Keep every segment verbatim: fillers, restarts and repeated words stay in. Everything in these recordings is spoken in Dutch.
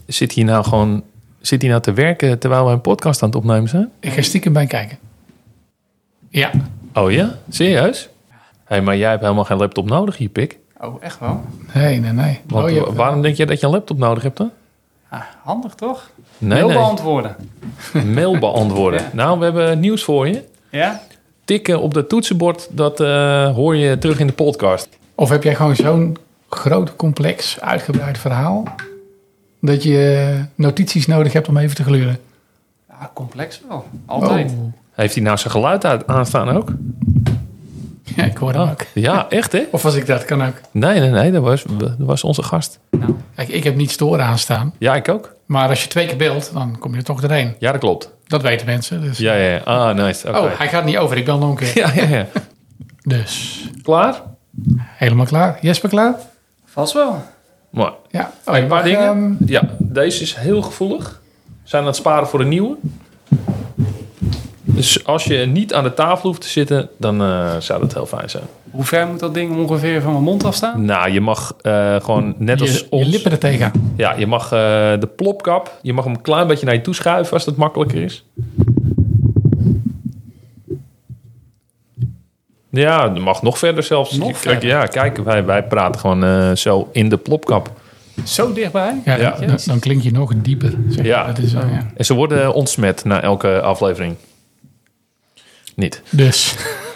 zit hij nou gewoon zit hij nou te werken terwijl we een podcast aan het opnemen zijn? Ik ga stiekem bij kijken. Ja. Oh ja? Serieus? Hé, hey, maar jij hebt helemaal geen laptop nodig hier, pik. Oh, echt wel? Nee, nee, nee. Want, oh, je hebt, waarom denk jij dat je een laptop nodig hebt dan? Ah, handig toch? Nee, Mail nee. beantwoorden. Mail beantwoorden. Ja. Nou, we hebben nieuws voor je. Ja? Tikken op dat toetsenbord, dat uh, hoor je terug in de podcast. Of heb jij gewoon zo'n groot, complex, uitgebreid verhaal... dat je notities nodig hebt om even te gluren? Ja, complex wel. Altijd. Oh. Heeft hij nou zijn geluid uit, aanstaan ook? Ja, ik hoor dat ook. Ja, echt hè? Of als ik dat kan ook. Nee, nee, nee, dat was, dat was onze gast. Nou, Kijk, ik heb niet storen aanstaan. Ja, ik ook. Maar als je twee keer belt, dan kom je er toch doorheen. Ja, dat klopt. Dat weten mensen. Dus. Ja, ja, ja. Ah, nice. Oké. Oh, hij gaat niet over. Ik bel nog een keer. Ja, ja, ja. Dus, Klaar? helemaal klaar. Jesper klaar? vast wel. Maar, Ja. oh, een paar dingen. Ehm, Ja, deze is heel gevoelig. We zijn aan het sparen voor een nieuwe. Dus als je niet aan de tafel hoeft te zitten, dan uh, zou dat heel fijn zijn. Hoe ver moet dat ding ongeveer van mijn mond afstaan? Nou, je mag uh, gewoon net als je, je ons... lippen er tegenaan. Ja, je mag uh, de plopkap, je mag hem een klein beetje naar je toe schuiven als dat makkelijker is. Ja, dat mag nog verder zelfs. Nog kijk, verder? Ja, kijk, wij, wij praten gewoon uh, zo in de plopkap. Zo dichtbij? Ja, Ja. Dan, dan klink je nog dieper. Zeg. Ja. Dat is wel, ja. En ze worden ontsmet na elke aflevering. Niet. Dus,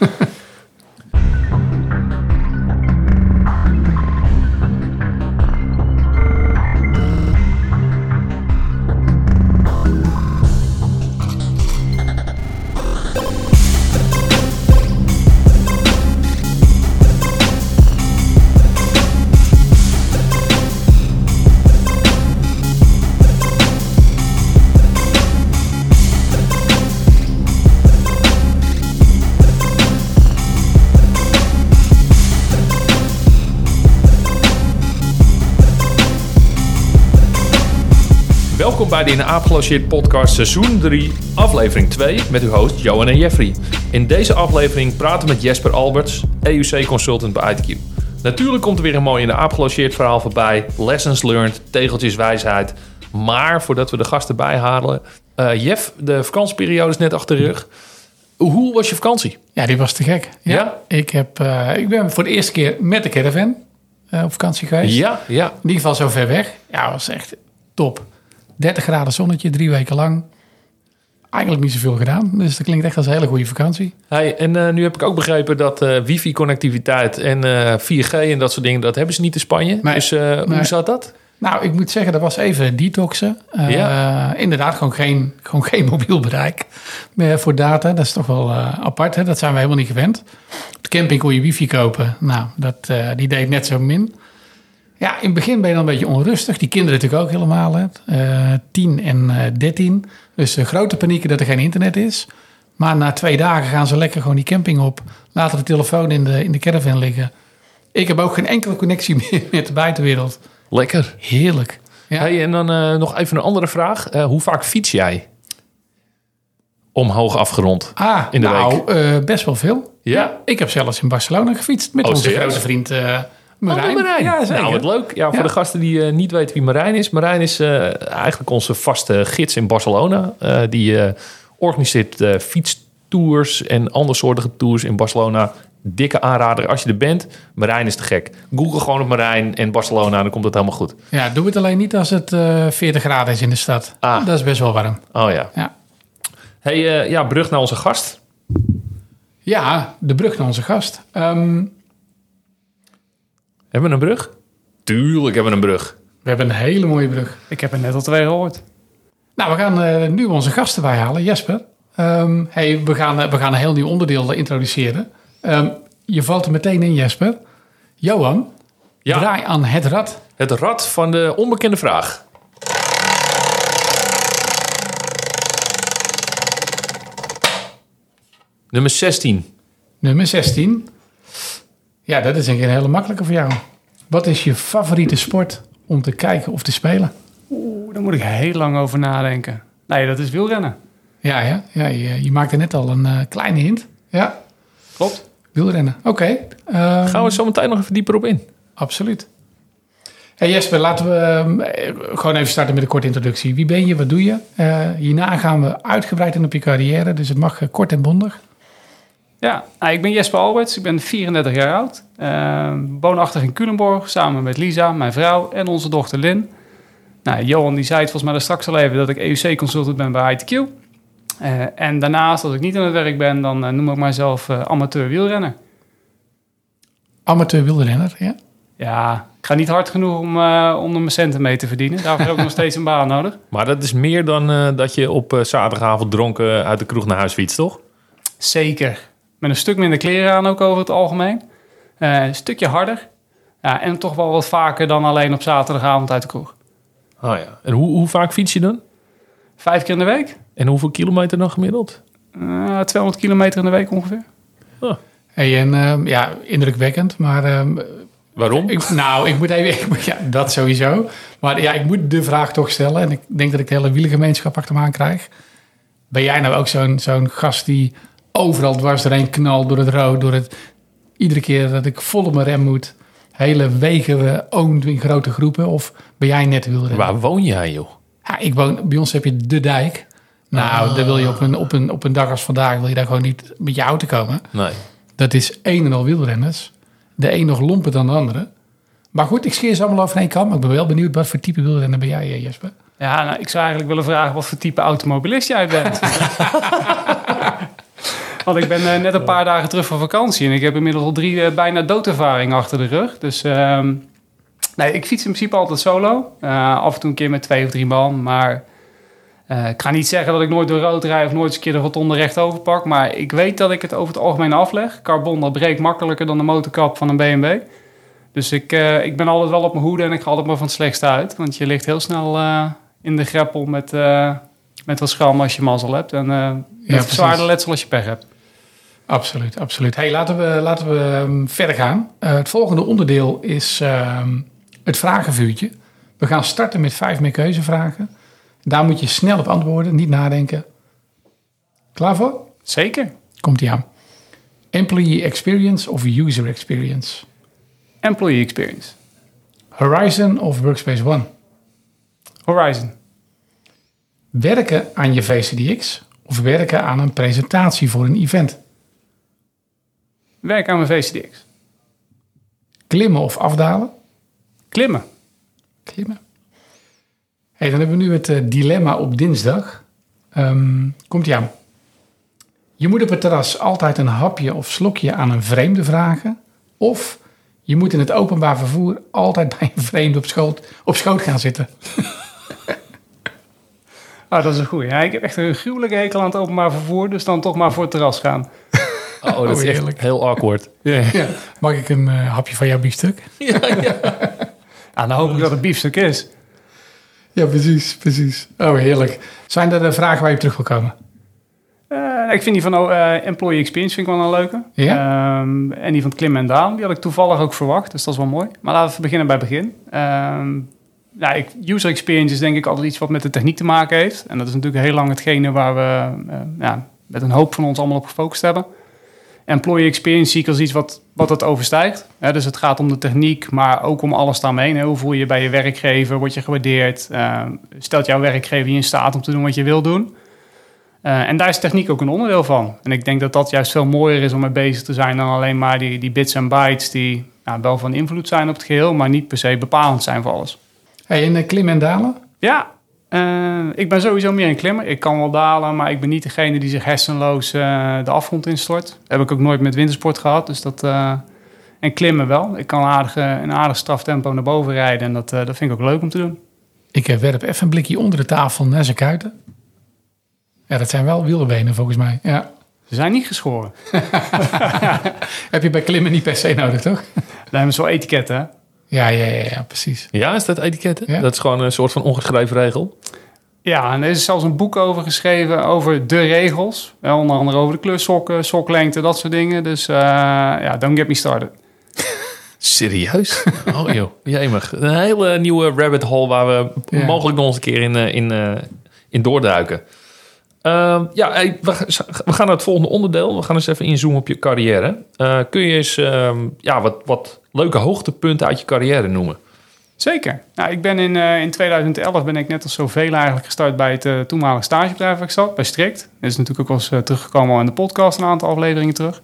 Welkom bij de In de Aap Gelogeerd podcast seizoen drie, aflevering twee met uw host Johan en Jeffrey. In deze aflevering praten we met Jesper Alberts, E U C-consultant bij I T Q. Natuurlijk komt er weer een mooi In de Aap Gelogeerd verhaal voorbij, lessons learned, tegeltjes wijsheid. Maar voordat we de gasten bijhalen, uh, Jeff, de vakantieperiode is net achter de rug. Hoe was je vakantie? ja, die was te gek. Ja, Ja? Ik, heb, uh, ik ben voor de eerste keer met de caravan uh, op vakantie geweest. Ja, ja. In ieder geval zo ver weg. Ja, was echt top. dertig graden zonnetje, drie weken lang. Eigenlijk niet zoveel gedaan. Dus dat klinkt echt als een hele goede vakantie. Hey, en uh, nu heb ik ook begrepen dat uh, wifi-connectiviteit en uh, vier G en dat soort dingen, dat hebben ze niet in Spanje. Nee, dus uh, nee. hoe zat dat? Nou, ik moet zeggen, dat was even detoxen. Uh, Ja. Inderdaad, gewoon geen, gewoon geen mobiel bereik meer voor data. Dat is toch wel uh, apart, hè? Dat zijn we helemaal niet gewend. Op de camping kon je wifi kopen. Nou, dat, uh, die deed net zo min. Ja, in het begin ben je dan een beetje onrustig. Die kinderen natuurlijk ook helemaal. Hè? Uh, tien en uh, dertien. Dus uh, grote panieken dat er geen internet is. Maar na twee dagen gaan ze lekker gewoon die camping op. Laten de telefoon in de, in de caravan liggen. Ik heb ook geen enkele connectie meer met de buitenwereld. Lekker. Heerlijk. Ja. Hey, en dan uh, nog even een andere vraag. Uh, hoe vaak fiets jij? Omhoog afgerond. Ah, in de nou, week. Uh, best wel veel. Ja? Ik heb zelfs in Barcelona gefietst met Oh, onze serieus? grote vriend uh, Marijn. Oh, Marijn. Ja, zeker. Nou, wat leuk. Ja, voor Ja. de gasten die uh, niet weten wie Marijn is. Marijn is uh, eigenlijk onze vaste gids in Barcelona. Uh, die uh, organiseert uh, fietstours en andersoortige tours in Barcelona. Dikke aanrader als je er bent. Marijn is te gek. Google gewoon op Marijn en Barcelona, dan komt het helemaal goed. Ja, doe het alleen niet als het uh, veertig graden is in de stad. Ah. Dat is best wel warm. Oh ja. Ja. Hey, uh, ja, brug naar onze gast. Ja, de brug naar onze gast. Um, Hebben we een brug? Tuurlijk hebben we een brug. we hebben een hele mooie brug. Ik heb er net al twee gehoord. Nou, we gaan uh, nu onze gasten bijhalen. Jesper, um, hey, we, gaan, uh, we gaan een heel nieuw onderdeel introduceren. Um, je valt er meteen in, Jesper. Johan, Ja. draai aan het rad. Het rad van de onbekende vraag. Nummer zestien. Nummer zestien. Ja, dat is een hele makkelijke voor jou. Wat is je favoriete sport om te kijken of te spelen? Oeh, daar moet ik heel lang over nadenken. Nee, dat is wielrennen. Ja, ja, ja je, je maakte net al een uh, kleine hint. Ja, Klopt. wielrennen. Oké. Okay. Um, Gaan we zo meteen nog even dieper op in. Absoluut. Hey Jesper, laten we uh, gewoon even starten met een korte introductie. Wie ben je, wat doe je? Uh, hierna gaan we uitgebreid in op je carrière, dus het mag uh, kort en bondig. Ja, nou, ik ben Jesper Alberts, ik ben vierendertig jaar oud. Uh, woonachtig in Culemborg, samen met Lisa, mijn vrouw en onze dochter Lynn. Nou, Johan die zei het volgens mij daar straks al even dat ik E U C-consultant ben bij I T Q. Uh, en daarnaast, als ik niet aan het werk ben, dan uh, noem ik mijzelf uh, amateur wielrenner. Amateur wielrenner, ja? Ja, ik ga niet hard genoeg om, uh, om er mijn centen mee te verdienen. Daarvoor heb ik nog steeds een baan nodig. Maar dat is meer dan uh, dat je op uh, zaterdagavond dronken uit de kroeg naar huis fietst, toch? Zeker. Met een stuk minder kleren aan ook over het algemeen. Uh, een stukje harder. Ja, en toch wel wat vaker dan alleen op zaterdagavond uit de kroeg. Ah ja. En hoe, hoe vaak fiets je dan? Vijf keer in de week. En hoeveel kilometer dan gemiddeld? Uh, tweehonderd kilometer in de week ongeveer. Oh. Hey, en uh, ja, indrukwekkend, maar... Uh, Waarom? Ik, nou, ik moet even... Ik moet, ja, dat sowieso. Maar ja, ik moet de vraag toch stellen. En ik denk dat ik de hele wielergemeenschap achter me aan krijg. Ben jij nou ook zo'n, zo'n gast die overal dwars doorheen knalt, door het rood, door het... Iedere keer dat ik vol op mijn rem moet, hele wegen oomt in grote groepen? Of ben jij net wielrenner? Waar woon jij, joh? Ja, ik woon... Bij ons heb je de dijk. Nou, ah. dan wil je op een, op, een, op een dag als vandaag, wil je daar gewoon niet met je auto komen. Nee. Dat is een en al wielrenners. De een nog lomper dan de andere. Maar goed, ik scheer ze allemaal over één kam. Maar ik ben wel benieuwd, wat voor type wielrenner ben jij, Jesper? Ja, nou, ik zou eigenlijk willen vragen wat voor type automobilist jij bent. Want ik ben uh, net een paar dagen terug van vakantie. En ik heb inmiddels al drie uh, bijna doodervaringen achter de rug. Dus uh, nee, ik fiets in principe altijd solo. Uh, af en toe een keer met twee of drie man. Maar uh, ik ga niet zeggen dat ik nooit door rood rijd of nooit eens een keer de rotonde recht overpak. Maar ik weet dat ik het over het algemeen afleg. Carbon, dat breekt makkelijker dan de motorkap van een B M W. Dus ik, uh, ik ben altijd wel op mijn hoede en ik ga altijd maar van het slechtste uit. Want je ligt heel snel uh, in de greppel met, uh, met wat schram als je mazzel hebt. En uh, met ja, zwaarder letsel als je pech hebt. Absoluut, absoluut. Hey, laten we, laten we um, verder gaan. Uh, het volgende onderdeel is uh, het vragenvuurtje. We gaan starten met vijf meer keuzevragen. Daar moet je snel op antwoorden, niet nadenken. Klaar voor? Zeker. Komt-ie aan. Employee experience of user experience? Employee experience. Horizon of Workspace ONE? Horizon. Werken aan je V C D X of werken aan een presentatie voor een event? Werken aan mijn V C D X. Klimmen of afdalen? Klimmen. Klimmen. Hey, dan hebben we nu het uh, dilemma op dinsdag. Um, Komt-ie aan. Je moet op het terras altijd een hapje of slokje aan een vreemde vragen. Of je moet in het openbaar vervoer altijd bij een vreemde op schoot, op schoot gaan zitten. Oh, dat is een goeie. Ja, ik heb echt een gruwelijke hekel aan het openbaar vervoer. Dus dan toch maar voor het terras gaan. Oh, dat is echt heel awkward. Yeah. Ja. Mag ik een uh, hapje van jouw biefstuk? Ja, ja. Ja, dan hoop ik dat het biefstuk is. Ja, precies, precies. Oh, heerlijk. Zijn er uh, vragen waar je op terug wil komen? Uh, ik vind die van uh, Employee Experience vind ik wel een leuke. Ja? Um, en die van het klimmen en dalen, die had ik toevallig ook verwacht. Dus dat is wel mooi. Maar laten we beginnen bij het begin. Um, nou, ik, user experience is denk ik altijd iets wat met de techniek te maken heeft. En dat is natuurlijk heel lang hetgene waar we uh, ja, met een hoop van ons allemaal op gefocust hebben. Employee experience zie ik als iets wat, wat het overstijgt. Ja, dus het gaat om de techniek, maar ook om alles daarmee. Hè. Hoe voel je je bij je werkgever? Word je gewaardeerd? Uh, stelt jouw werkgever je in staat om te doen wat je wil doen? Uh, en daar is techniek ook een onderdeel van. En ik denk dat dat juist veel mooier is om mee bezig te zijn dan alleen maar die, die bits en bytes die nou, wel van invloed zijn op het geheel, maar niet per se bepalend zijn voor alles. Hey, en uh, klimmen en dalen? Ja, uh, ik ben sowieso meer een klimmer. Ik kan wel dalen, maar ik ben niet degene die zich hersenloos uh, de afgrond instort. Dat heb ik ook nooit met wintersport gehad. Dus dat, uh, en klimmen wel. Ik kan aardig, uh, een aardig straftempo naar boven rijden en dat, uh, dat vind ik ook leuk om te doen. Ik uh, werp even een blikje onder de tafel naar zijn kuiten. Ja, dat zijn wel wielerbenen volgens mij. Ja. Ze zijn niet geschoren. Heb je bij klimmen niet per se nodig, toch? Dat is wel etiketten, hè? Ja, ja, ja, ja, precies. Ja, is dat etiketten? Ja. Dat is gewoon een soort van ongeschreven regel? Ja, en er is zelfs een boek over geschreven over de regels. Ja, onder andere over de kleursokken, soklengte, dat soort dingen. Dus uh, ja, don't get me started. Serieus? Oh joh, jemig. Een hele nieuwe rabbit hole waar we ja. mogelijk nog eens een keer in, in, uh, in doorduiken. Uh, ja, hey, we, we gaan naar het volgende onderdeel. We gaan eens even inzoomen op je carrière. Uh, kun je eens uh, ja, wat, wat leuke hoogtepunten uit je carrière noemen? Zeker. Nou, ik ben in, uh, in tweeduizend elf ben ik net als zoveel eigenlijk gestart bij het uh, toenmalige stagebedrijf waar ik zat, bij Strict. Dat is natuurlijk ook wel eens uh, teruggekomen al in de podcast, een aantal afleveringen terug.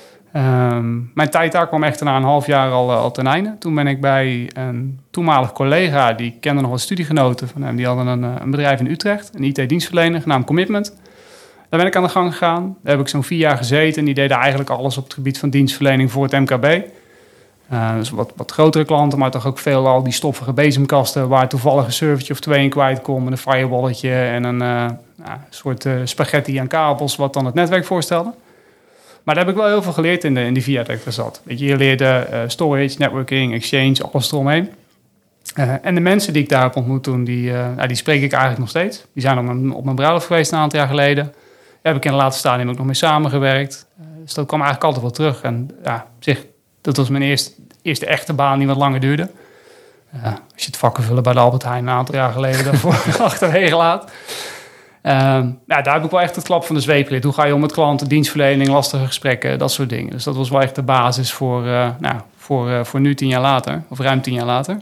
Um, mijn tijd daar kwam echt na een half jaar al, uh, al ten einde. Toen ben ik bij een toenmalig collega, die kende nog wat studiegenoten van hem. Die hadden een, uh, een bedrijf in Utrecht, een I T-dienstverlener, genaamd Commitment. Daar ben ik aan de gang gegaan. Daar heb ik zo'n vier jaar gezeten en die deden eigenlijk alles op het gebied van dienstverlening voor het M K B. Uh, dus wat, wat grotere klanten, maar toch ook veel al die stoffige bezemkasten waar toevallig een servertje of twee in kwijt kon met een firewalletje en een uh, nou, soort uh, spaghetti aan kabels wat dan het netwerk voorstelde. Maar daar heb ik wel heel veel geleerd in, de, in die vier jaar dat ik er zat. Weet je, je leerde uh, storage, networking, exchange, alles eromheen. Uh, en de mensen die ik daar heb ontmoet toen, die, uh, nou, die spreek ik eigenlijk nog steeds. Die zijn op mijn, op mijn bruiloft geweest een aantal jaar geleden. Daar heb ik in de laatste stadium ook nog mee samengewerkt. Uh, dus dat kwam eigenlijk altijd wel terug. En ja, op zich, dat was mijn eerste, eerste echte baan die wat langer duurde. Uh, als je het vakken vullen bij de Albert Heijn een aantal jaar geleden daarvoor achterwege laat. Uh, ja, daar heb ik wel echt het klap van de zweep geleerd. Hoe ga je om met klanten, dienstverlening, lastige gesprekken, dat soort dingen. Dus dat was wel echt de basis voor, uh, nou, voor, uh, voor nu tien jaar later, of ruim tien jaar later.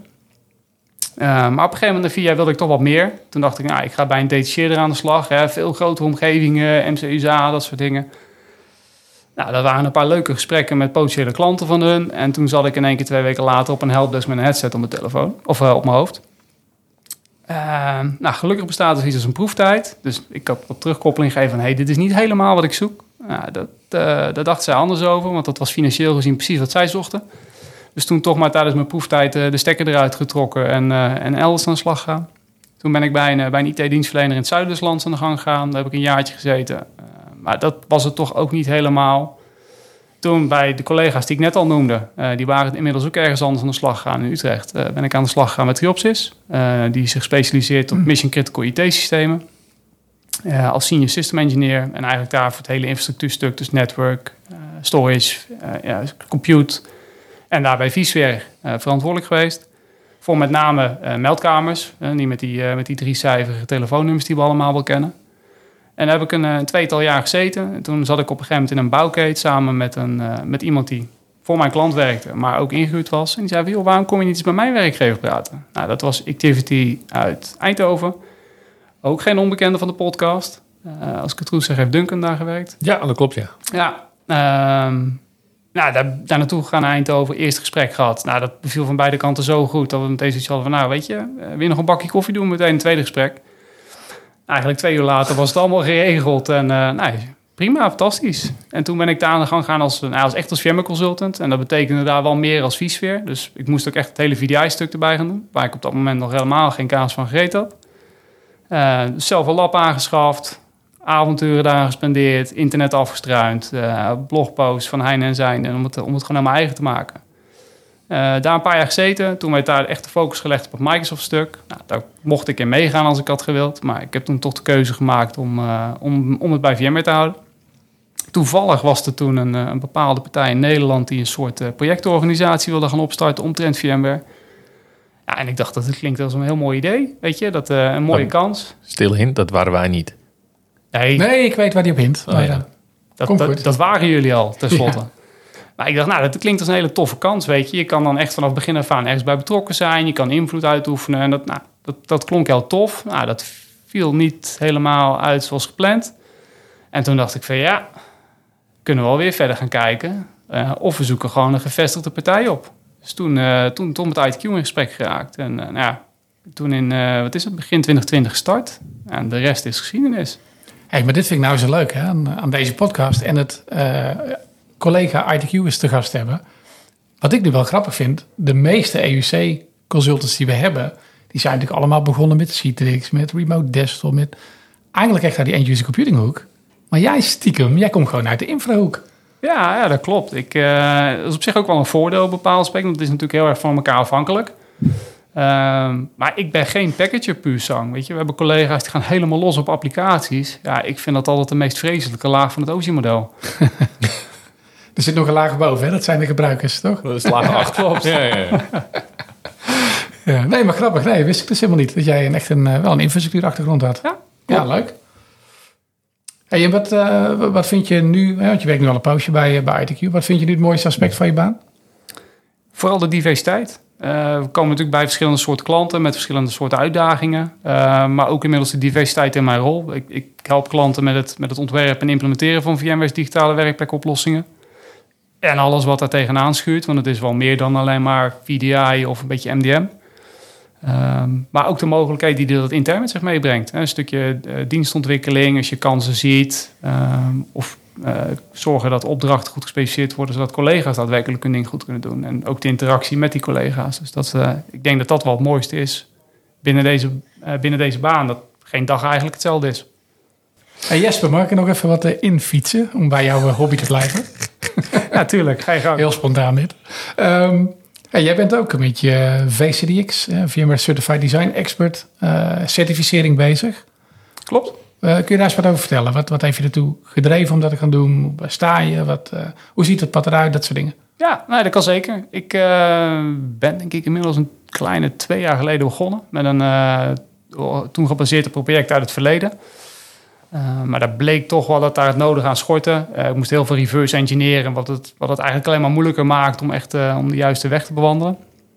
Uh, maar op een gegeven moment, na vier jaar, wilde ik toch wat meer. Toen dacht ik, nou, ik ga bij een detacheerder aan de slag. Hè, veel grotere omgevingen, M C U S A, dat soort dingen. Nou, dat waren een paar leuke gesprekken met potentiële klanten van hun. En toen zat ik in één keer twee weken later op een helpdesk met een headset op mijn telefoon, of uh, op mijn hoofd. Uh, nou, gelukkig bestaat er iets als een proeftijd. Dus ik had wat terugkoppeling gegeven van, hey, dit is niet helemaal wat ik zoek. Nou, dat, uh, daar dacht zij anders over, want dat was financieel gezien precies wat zij zochten. Dus toen toch maar tijdens mijn proeftijd uh, de stekker eruit getrokken en, uh, en elders aan de slag gaan. Toen ben ik bij een, bij een I T-dienstverlener in het zuiden des lands aan de gang gegaan. Daar heb ik een jaartje gezeten. Uh, maar dat was het toch ook niet helemaal. Toen bij de collega's die ik net al noemde, uh, die waren inmiddels ook ergens anders aan de slag gegaan in Utrecht. Uh, ben ik aan de slag gegaan met Triopsis, uh, die zich specialiseert op mission critical I T-systemen. Uh, als senior system engineer en eigenlijk daar voor het hele infrastructuurstuk, dus network, uh, storage, uh, ja, compute en daarbij vSphere uh, verantwoordelijk geweest. Voor met name uh, meldkamers, uh, die met die, uh, met die driecijferige telefoonnummers die we allemaal wel kennen. En daar heb ik een, een tweetal jaar gezeten. En toen zat ik op een gegeven moment in een bouwketen samen met, een, uh, met iemand die voor mijn klant werkte, maar ook ingehuurd was. En die zei, joh, waarom kom je niet eens bij mijn werkgever praten? Nou, dat was Activity uit Eindhoven. Ook geen onbekende van de podcast. Uh, als ik het goed zeg, heeft Duncan daar gewerkt. Ja, dat klopt, ja. Ja, um, nou, daar, daar naartoe gegaan naar Eindhoven, eerste gesprek gehad. Nou, dat beviel van beide kanten zo goed dat we meteen zoiets hadden van, nou, weet je, uh, wil je nog een bakje koffie doen? Meteen een tweede gesprek. Eigenlijk twee uur later was het allemaal geregeld en uh, nou, prima, fantastisch. En toen ben ik daar aan de gang gegaan als, nou, als echt als VMware consultant. En dat betekende daar wel meer als vSphere. Dus ik moest ook echt het hele V D I-stuk erbij gaan doen, waar ik op dat moment nog helemaal geen kaas van gegeten had. Uh, zelf een lab aangeschaft, avonturen daar gespendeerd, internet afgestruind, uh, blogposts van Heine en Zijnde om het, om het gewoon naar mijn eigen te maken. Uh, daar een paar jaar gezeten. Toen werd daar echt de focus gelegd op het Microsoft-stuk. Nou, daar mocht ik in meegaan als ik had gewild. Maar ik heb toen toch de keuze gemaakt om, uh, om, om het bij VMware te houden. Toevallig was er toen een, een bepaalde partij in Nederland die een soort uh, projectorganisatie wilde gaan opstarten omtrent VMware. Ja, en ik dacht, dat klinkt als een heel mooi idee. Weet je, dat uh, een mooie oh, kans. Stil hint, dat waren wij niet. Nee, nee ik weet waar die op hint. Oh, ja. dat, dat, dat waren jullie al, tenslotte. Ja. Maar ik dacht, nou, dat klinkt als een hele toffe kans, weet je. Je kan dan echt vanaf begin af aan ergens bij betrokken zijn. Je kan invloed uitoefenen. En dat, nou, dat, dat klonk heel tof. Nou, dat viel niet helemaal uit zoals gepland. En toen dacht ik van, ja, kunnen we alweer verder gaan kijken. Uh, of we zoeken gewoon een gevestigde partij op. Dus toen, uh, toen, toen met I T Q in gesprek geraakt. En uh, nou ja, toen in, uh, wat is het, begin twintig twintig gestart. En de rest is geschiedenis. Hey, maar dit vind ik nou zo leuk, hè, aan, aan deze podcast. En het... Uh, collega I T Q is te gast hebben. Wat ik nu wel grappig vind, de meeste E U C-consultants die we hebben, die zijn natuurlijk allemaal begonnen met Citrix, met Remote Desktop, met eigenlijk echt uit die end-user computing hoek. Maar jij stiekem, jij komt gewoon uit de infrahoek. Ja, ja, dat klopt. Ik, uh, dat is op zich ook wel een voordeel op bepaald aspect, want het is natuurlijk heel erg van elkaar afhankelijk. Um, maar ik ben geen packager puur zang. Weet je, we hebben collega's die gaan helemaal los op applicaties. Ja, ik vind dat altijd de meest vreselijke laag van het O S I-model. Er zit nog een laag boven, hè? Dat zijn de gebruikers, toch? Dat is laag acht, klopt. Ja, ja, ja. Ja, nee, maar grappig. Nee, wist ik dus helemaal niet. Dat jij een, echt een, wel een infrastructuurachtergrond had. Ja, ja leuk. Hey, en wat, uh, wat vind je nu, hè, want je werkt nu al een poosje bij, bij I T Q. Wat vind je nu het mooiste aspect van je baan? Vooral de diversiteit. Uh, we komen natuurlijk bij verschillende soorten klanten met verschillende soorten uitdagingen. Uh, maar ook inmiddels de diversiteit in mijn rol. Ik, ik help klanten met het, met het ontwerpen en implementeren van VMware's digitale werkplekoplossingen. En alles wat daar tegenaan schuurt, want het is wel meer dan alleen maar V D I of een beetje M D M. Um, maar ook de mogelijkheden die dat intern met zich meebrengt. Een stukje uh, dienstontwikkeling, als je kansen ziet. Um, of uh, zorgen dat opdrachten goed gespecificeerd worden, zodat collega's daadwerkelijk hun ding goed kunnen doen. En ook de interactie met die collega's. Dus dat, uh, ik denk dat dat wel het mooiste is binnen deze, uh, binnen deze baan. Dat geen dag eigenlijk hetzelfde is. Hey Jesper, mag ik er nog even wat uh, infietsen om bij jouw uh, hobby te blijven? Ja, tuurlijk. Ga je gang. Heel spontaan dit. Um, Hey, jij bent ook met je V C D X, uh, VMware Certified Design Expert, uh, certificering bezig. Klopt. Uh, kun je daar eens wat over vertellen? Wat, wat heeft je ertoe gedreven om dat te gaan doen? Waar sta je? Wat, uh, hoe ziet het pad eruit? Dat soort dingen. Ja, nee, dat kan zeker. Ik uh, ben denk ik inmiddels een kleine twee jaar geleden begonnen. Met een uh, toen gebaseerd op een project uit het verleden. Uh, maar daar bleek toch wel dat daar het nodig aan schortte. Uh, ik moest heel veel reverse engineeren, wat het, wat het eigenlijk alleen maar moeilijker maakt om echt uh, om de juiste weg te bewandelen.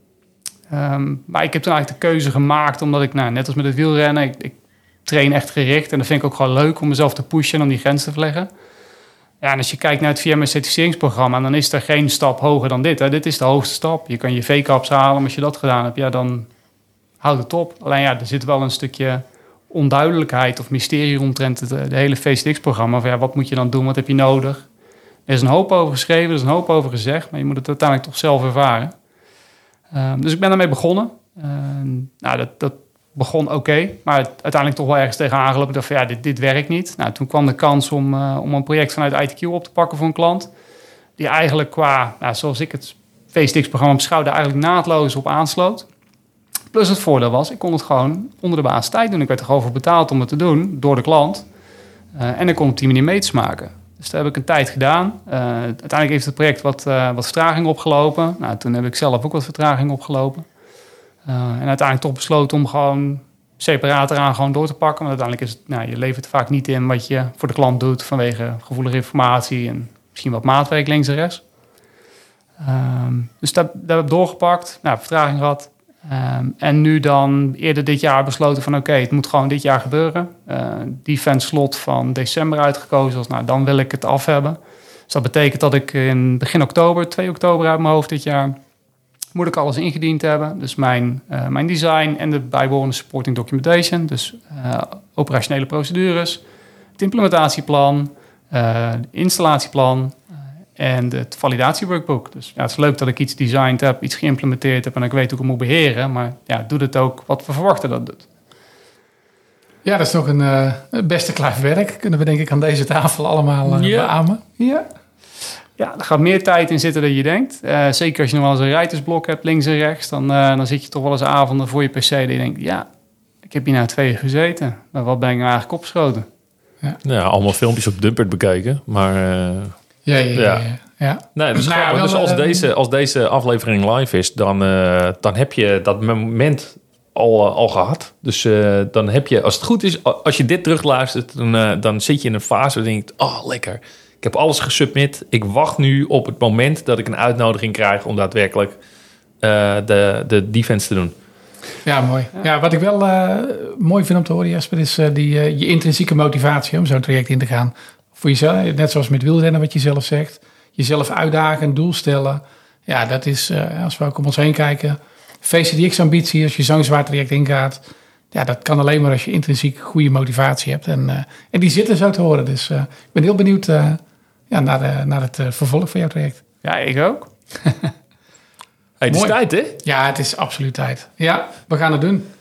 Um, maar ik heb toen eigenlijk de keuze gemaakt, omdat ik, nou, net als met het wielrennen, ik, ik train echt gericht. En dat vind ik ook gewoon leuk om mezelf te pushen en om die grens te verleggen. Ja, en als je kijkt naar het VMware certificeringsprogramma, dan is er geen stap hoger dan dit. Hè. Dit is de hoogste stap. Je kan je V CAPs halen, maar als je dat gedaan hebt, ja, dan houdt het op. Alleen ja, er zit wel een stukje onduidelijkheid of mysterie omtrent het de hele V C D X-programma. Van, ja, wat moet je dan doen? Wat heb je nodig? Er is een hoop over geschreven, er is een hoop over gezegd, maar je moet het uiteindelijk toch zelf ervaren. Um, dus ik ben daarmee begonnen. Uh, nou, dat, dat begon oké, okay, maar het, uiteindelijk toch wel ergens tegenaan gelopen. Ik dacht van, ja, dit, dit werkt niet. Nou, toen kwam de kans om, uh, om een project vanuit I T Q op te pakken voor een klant. Die eigenlijk qua, nou, zoals ik het V C D X-programma beschouwde, eigenlijk naadloos op aansloot. Plus het voordeel was, ik kon het gewoon onder de baas tijd doen. Ik werd er gewoon voor betaald om het te doen door de klant. Uh, en ik kon op die manier meters maken. Dus dat heb ik een tijd gedaan. Uh, uiteindelijk heeft het project wat, uh, wat vertraging opgelopen. Nou, toen heb ik zelf ook wat vertraging opgelopen. Uh, en uiteindelijk toch besloten om gewoon separaat eraan gewoon door te pakken. Want uiteindelijk is het, nou, je levert vaak niet in wat je voor de klant doet vanwege gevoelige informatie en misschien wat maatwerk links en rechts. Um, dus dat, dat heb ik doorgepakt. Nou, vertraging gehad. Um, en nu dan eerder dit jaar besloten van oké, okay, het moet gewoon dit jaar gebeuren. Uh, defense slot van december uitgekozen. Dus nou, dan wil ik het af hebben. Dus dat betekent dat ik in begin oktober, twee oktober uit mijn hoofd dit jaar, moet ik alles ingediend hebben. Dus mijn, uh, mijn design en de bijbehorende supporting documentation. Dus uh, operationele procedures, het implementatieplan, uh, installatieplan en het validatieworkbook. Dus ja, het is leuk dat ik iets designed heb, iets geïmplementeerd heb en ik weet hoe ik het moet beheren. Maar ja, doet het ook wat we verwachten dat het doet. Ja, dat is nog een uh, beste kluif werk. Kunnen we denk ik aan deze tafel allemaal uh, ja. beamen. Ja. Ja, er gaat meer tijd in zitten dan je denkt. Uh, zeker als je nog wel eens een writersblok hebt, links en rechts. Dan, uh, dan zit je toch wel eens avonden voor je P C dat je denkt, ja, ik heb hier nou twee uur gezeten. Maar wat ben ik nou eigenlijk opgeschoten? Ja, ja allemaal filmpjes op Dumpert bekeken, maar... Uh... Ja, ja, ja. ja. ja. Nee, dus, nou, wel, dus als, uh, deze, als deze aflevering live is, dan, uh, dan heb je dat moment al, uh, al gehad. Dus uh, dan heb je, als het goed is, als je dit terugluistert, dan, uh, dan zit je in een fase waar je denkt, oh, lekker. Ik heb alles gesubmit. Ik wacht nu op het moment dat ik een uitnodiging krijg om daadwerkelijk uh, de, de defense te doen. Ja, mooi. Ja, wat ik wel uh, mooi vind om te horen, Jesper, is uh, die, uh, je intrinsieke motivatie om zo'n traject in te gaan. Voor jezelf, net zoals met wielrennen wat je zelf zegt. Jezelf uitdagen, een doel stellen. Ja, dat is, uh, als we ook om ons heen kijken, V C D X-ambitie, als je zo'n zwaar traject ingaat. Ja, dat kan alleen maar als je intrinsiek goede motivatie hebt. En, uh, en die zitten zo te horen. Dus uh, ik ben heel benieuwd uh, ja, naar, de, naar het uh, vervolg van jouw traject. Ja, ik ook. Hey, het is tijd, hè? Ja, het is absoluut tijd. Ja, we gaan het doen.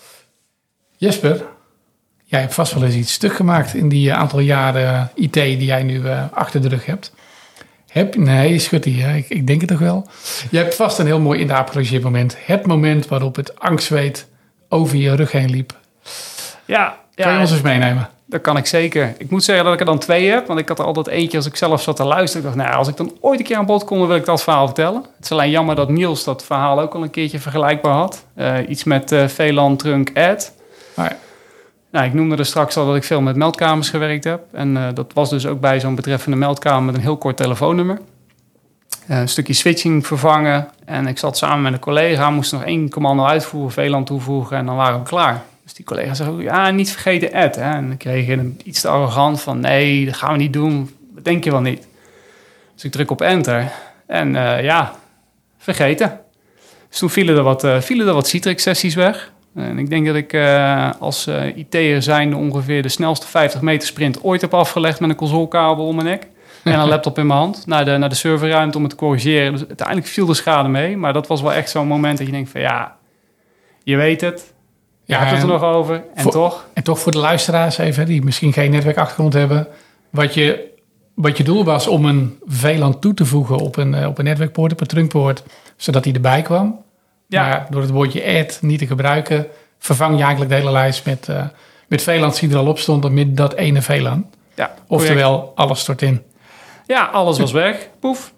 Jesper, jij hebt vast wel eens iets stuk gemaakt in die aantal jaren I T die jij nu uh, achter de rug hebt. Heb, nee, schud die, ik, ik denk het toch wel. Je hebt vast een heel mooi in de aap moment. Het moment waarop het angstzweet over je rug heen liep. Ja, ja. Kan je ons eens meenemen? Dat kan ik zeker. Ik moet zeggen dat ik er dan twee heb. Want ik had er altijd eentje als ik zelf zat te luisteren. Ik dacht, nou, als ik dan ooit een keer aan bod kom, dan wil ik dat verhaal vertellen. Het is alleen jammer dat Niels dat verhaal ook al een keertje vergelijkbaar had. Uh, iets met uh, V LAN trunk add. Maar, nou, ik noemde er straks al dat ik veel met meldkamers gewerkt heb. En uh, dat was dus ook bij zo'n betreffende meldkamer met een heel kort telefoonnummer. Uh, een stukje switching vervangen. En ik zat samen met een collega, moest nog één commando uitvoeren, V LAN toevoegen en dan waren we klaar. Dus die collega zei ook, ja, niet vergeten add. Hè? En dan kreeg je een, iets te arrogant van, nee, dat gaan we niet doen. Dat denk je wel niet. Dus ik druk op enter. En uh, ja, vergeten. Dus toen vielen er wat, uh, vielen er wat Citrix-sessies weg. En ik denk dat ik uh, als uh, I T'er zijnde ongeveer de snelste vijftig meter sprint ooit heb afgelegd met een consolekabel om mijn nek. En een laptop in mijn hand naar de, naar de serverruimte om het te corrigeren. Dus uiteindelijk viel de schade mee. Maar dat was wel echt zo'n moment dat je denkt van ja, je weet het. Je ja, hebt het er nog over. En voor, toch. En toch voor de luisteraars even, die misschien geen netwerkachtergrond hebben. Wat je, wat je doel was om een V LAN toe te voegen op een, op een netwerkpoort, op een trunkpoort. Zodat die erbij kwam. Ja. Maar door het woordje add niet te gebruiken, vervang je eigenlijk de hele lijst met, uh, met V LAN's die er al op stonden met dat ene V LAN. Ja, oftewel, alles stort in. Ja, alles was weg. Poef.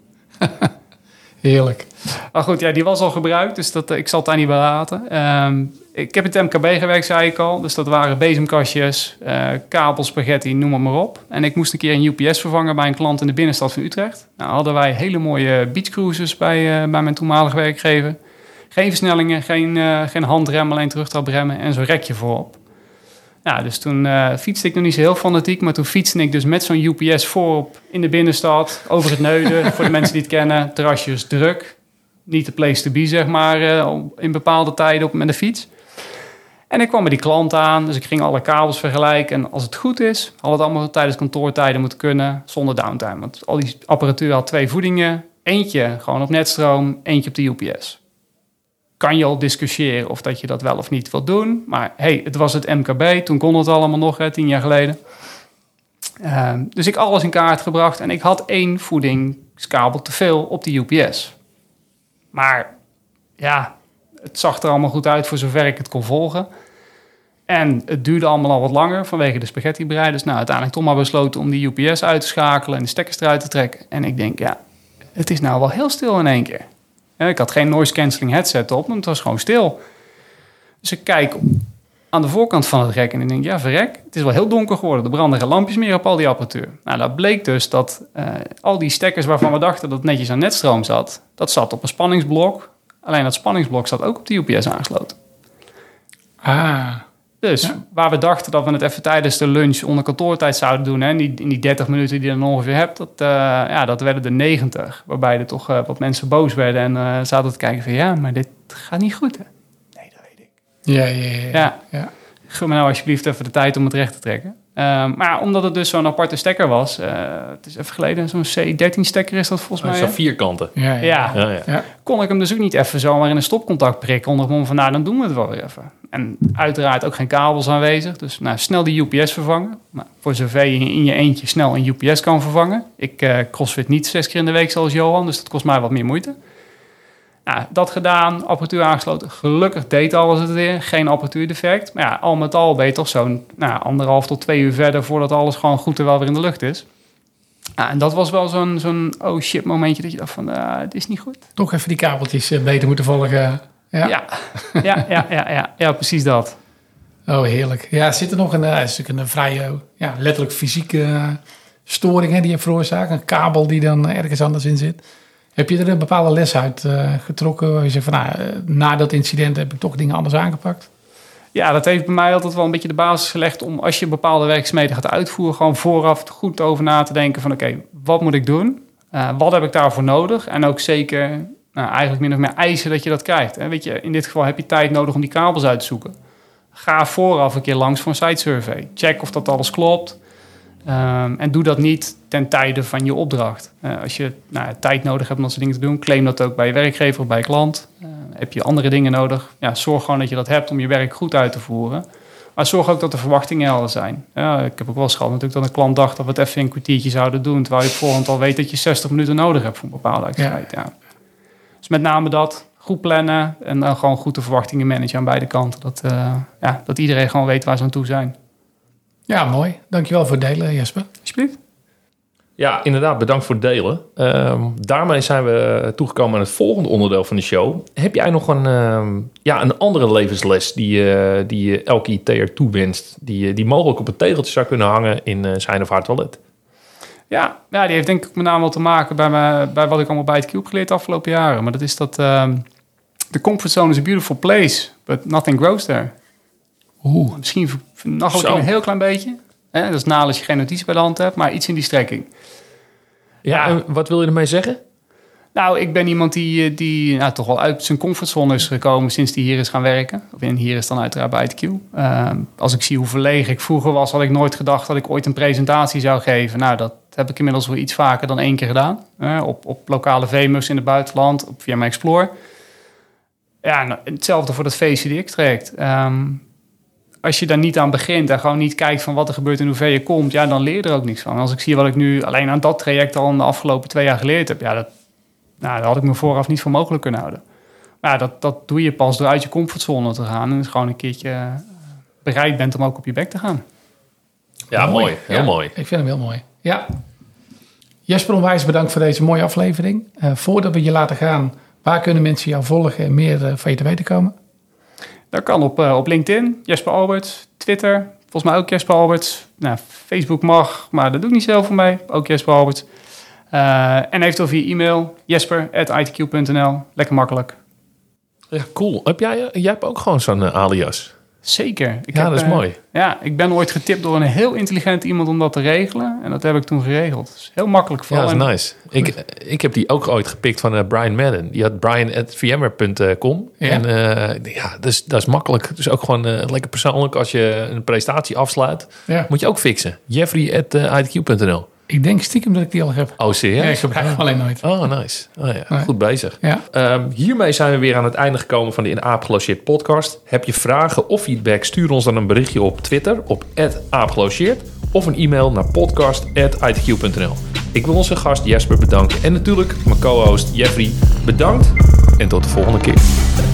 Heerlijk. Maar goed, ja, die was al gebruikt, dus dat, ik zal het daar niet bij laten. Um, ik heb in het M K B gewerkt, zei ik al. Dus dat waren bezemkastjes, uh, kabel, spaghetti, noem het maar op. En ik moest een keer een U P S vervangen bij een klant in de binnenstad van Utrecht. Nou, hadden wij hele mooie beachcruises bij, uh, bij mijn toenmalige werkgever. Geen versnellingen, geen, uh, geen handrem, alleen terugtrapremmen en zo'n rekje voorop. Nou, dus toen uh, fietste ik nog niet zo heel fanatiek, maar toen fietste ik dus met zo'n U P S voorop in de binnenstad, over het Neuden. Voor de mensen die het kennen, terrasjes druk. Niet de place to be, zeg maar, uh, in bepaalde tijden op, met de fiets. En ik kwam bij die klant aan, dus ik ging alle kabels vergelijken. En als het goed is, had het allemaal tijdens kantoortijden moeten kunnen, zonder downtime. Want al die apparatuur had twee voedingen. Eentje gewoon op netstroom, eentje op de U P S. Kan je al discussiëren of dat je dat wel of niet wilt doen. Maar hey, het was het M K B. Toen kon het allemaal nog, hè, tien jaar geleden. Uh, dus ik alles in kaart gebracht. En ik had één voedingskabel te veel op de U P S. Maar ja, het zag er allemaal goed uit voor zover ik het kon volgen. En het duurde allemaal al wat langer vanwege de spaghetti-brei. Dus nou, uiteindelijk toch maar besloten om die U P S uit te schakelen en de stekkers eruit te trekken. En ik denk, ja, het is nou wel heel stil in één keer. Ja, ik had geen noise cancelling headset op, maar het was gewoon stil. Dus ik kijk aan de voorkant van het rek en ik denk, ja, verrek, het is wel heel donker geworden. Er branden geen lampjes meer op al die apparatuur. Nou, dat bleek dus dat uh, al die stekkers waarvan we dachten dat het netjes aan netstroom zat, dat zat op een spanningsblok. Alleen dat spanningsblok zat ook op de U P S aangesloten. Ah. Dus ja. Waar we dachten dat we het even tijdens de lunch onder kantoortijd zouden doen, hè, in, die, in die dertig minuten die je dan ongeveer hebt, dat, uh, ja, dat werden de negentig. Waarbij er toch uh, wat mensen boos werden en uh, zaten te kijken van ja, maar dit gaat niet goed, hè? Nee, dat weet ik. Ja, ja, ja. ja. ja. Geef me nou alsjeblieft even de tijd om het recht te trekken. Uh, maar ja, omdat het dus zo'n aparte stekker was, uh, het is even geleden, zo'n C dertien stekker is dat volgens mij. Zo'n vierkanten. Ja, ja. Ja. Ja, ja. Ja. Kon ik hem dus ook niet even zomaar in een stopcontact prikken onder het mom van nou, dan doen we het wel weer even. En uiteraard ook geen kabels aanwezig. Dus nou, snel die U P S vervangen. Nou, voor zover je in je eentje snel een U P S kan vervangen. Ik uh, crossfit niet zes keer in de week zoals Johan, dus dat kost mij wat meer moeite. Nou, dat gedaan, apparatuur aangesloten. Gelukkig deed alles het weer. Geen apparatuurdefect. Maar ja, al met al ben je toch zo'n nou, anderhalf tot twee uur verder voordat alles gewoon goed er wel weer in de lucht is. Ja, en dat was wel zo'n, zo'n oh shit momentje dat je dacht van, uh, het is niet goed. Toch even die kabeltjes uh, beter moeten volgen. Ja. Ja. Ja, ja, ja, ja, ja, ja, precies dat. Oh, heerlijk. Ja, zit er nog een, uh, is een vrije, ja, letterlijk fysieke uh, storing hè, die je veroorzaakt. Een kabel die dan ergens anders in zit. Heb je er een bepaalde les uit uh, getrokken? Waar je zegt van, nou, uh, na dat incident heb ik toch dingen anders aangepakt? Ja, dat heeft bij mij altijd wel een beetje de basis gelegd om als je bepaalde werkzaamheden gaat uitvoeren, gewoon vooraf goed over na te denken van oké, okay, wat moet ik doen? Uh, wat heb ik daarvoor nodig? En ook zeker nou, eigenlijk min of meer eisen dat je dat krijgt. Hè? Weet je, in dit geval heb je tijd nodig om die kabels uit te zoeken. Ga vooraf een keer langs voor een site survey. Check of dat alles klopt. Um, en doe dat niet ten tijde van je opdracht. Uh, als je nou, tijd nodig hebt om dat soort dingen te doen, claim dat ook bij je werkgever of bij je klant. Uh, heb je andere dingen nodig, ja, zorg gewoon dat je dat hebt om je werk goed uit te voeren. Maar zorg ook dat de verwachtingen helder zijn. Ja, ik heb ook wel eens gehad natuurlijk dat een klant dacht dat we het even een kwartiertje zouden doen, terwijl je op voorhand al weet dat je zestig minuten nodig hebt voor een bepaalde activiteit. Ja. Ja. Dus met name dat, goed plannen en dan gewoon goed de verwachtingen managen aan beide kanten. Dat, uh, ja, dat iedereen gewoon weet waar ze aan toe zijn. Ja, mooi. Dankjewel voor het delen, Jesper. Alsjeblieft. Ja, inderdaad, bedankt voor het delen. Um, daarmee zijn we toegekomen aan het volgende onderdeel van de show. Heb jij nog een, um, ja, een andere levensles die, uh, die je elke I T'er toewenst, die, die mogelijk op een tegeltje zou kunnen hangen in uh, zijn of haar toilet? Ja, ja, die heeft denk ik met name wel te maken bij, me, bij wat ik allemaal bij het Cube geleerd de afgelopen jaren. Maar dat is dat... Um, the comfort zone is a beautiful place, but nothing grows there. Oeh. Misschien vernachel ik een heel klein beetje. Hè? Dat is na als je geen notitie bij de hand hebt, maar iets in die strekking. Ja, en wat wil je ermee zeggen? Nou, ik ben iemand die, die nou, toch wel uit zijn comfortzone is gekomen sinds hij hier is gaan werken. Of in hier is dan uiteraard bij I T Q. Uh, als ik zie hoe verlegen ik vroeger was, had ik nooit gedacht dat ik ooit een presentatie zou geven. Nou, dat heb ik inmiddels wel iets vaker dan één keer gedaan. Uh, op, op lokale V M U's in het buitenland, op via mijn Explore. Ja, nou, hetzelfde voor dat V C D X-traject. Um, als je daar niet aan begint en gewoon niet kijkt van wat er gebeurt en hoe ver je komt, ja, dan leer je er ook niks van. En als ik zie wat ik nu alleen aan dat traject al in de afgelopen twee jaar geleerd heb, ja, dat, nou, dat had ik me vooraf niet voor mogelijk kunnen houden. Maar dat, dat doe je pas door uit je comfortzone te gaan en dus gewoon een keertje bereid bent om ook op je bek te gaan. Ja, mooi. mooi. Heel ja, mooi. Ik vind hem heel mooi. Ja. Jesper, onwijs bedankt voor deze mooie aflevering. Uh, voordat we je laten gaan, waar kunnen mensen jou volgen en meer uh, van je te weten komen? Dat kan op, uh, op LinkedIn, Jesper Alberts, Twitter, volgens mij ook Jesper Alberts. Nou, Facebook mag, maar dat doe ik niet zelf voor mij, ook Jesper Alberts. Uh, en eventueel via e-mail, jesper at i t q punt n l. Lekker makkelijk. Ja, cool. Heb jij, jij hebt ook gewoon zo'n uh, alias? Zeker. Ik ja, heb, dat is uh, mooi. Ja, ik ben ooit getipt door een heel intelligent iemand om dat te regelen. En dat heb ik toen geregeld. Dat is heel makkelijk voor. Ja, dat is nice. Ik, ik heb die ook ooit gepikt van uh, Brian Madden. Die had brian at v m ware punt com. Ja. En uh, ja, dus, dat is makkelijk. Dus ook gewoon uh, lekker persoonlijk. Als je een presentatie afsluit, ja. moet je ook fixen. Jeffrey at i t q punt n l. Ik denk stiekem dat ik die al heb. Oh, serieus? Ja, ik gebruik hem alleen nooit. Oh, nice. Oh, ja. Nee. Goed bezig. Ja. Um, hiermee zijn we weer aan het einde gekomen van de In Aap Gelogeerd podcast. Heb je vragen of feedback? Stuur ons dan een berichtje op Twitter op at aapgelogeerd of een e-mail naar podcast at i t q punt n l. Ik wil onze gast Jesper bedanken en natuurlijk mijn co-host Jeffrey bedankt en tot de volgende keer.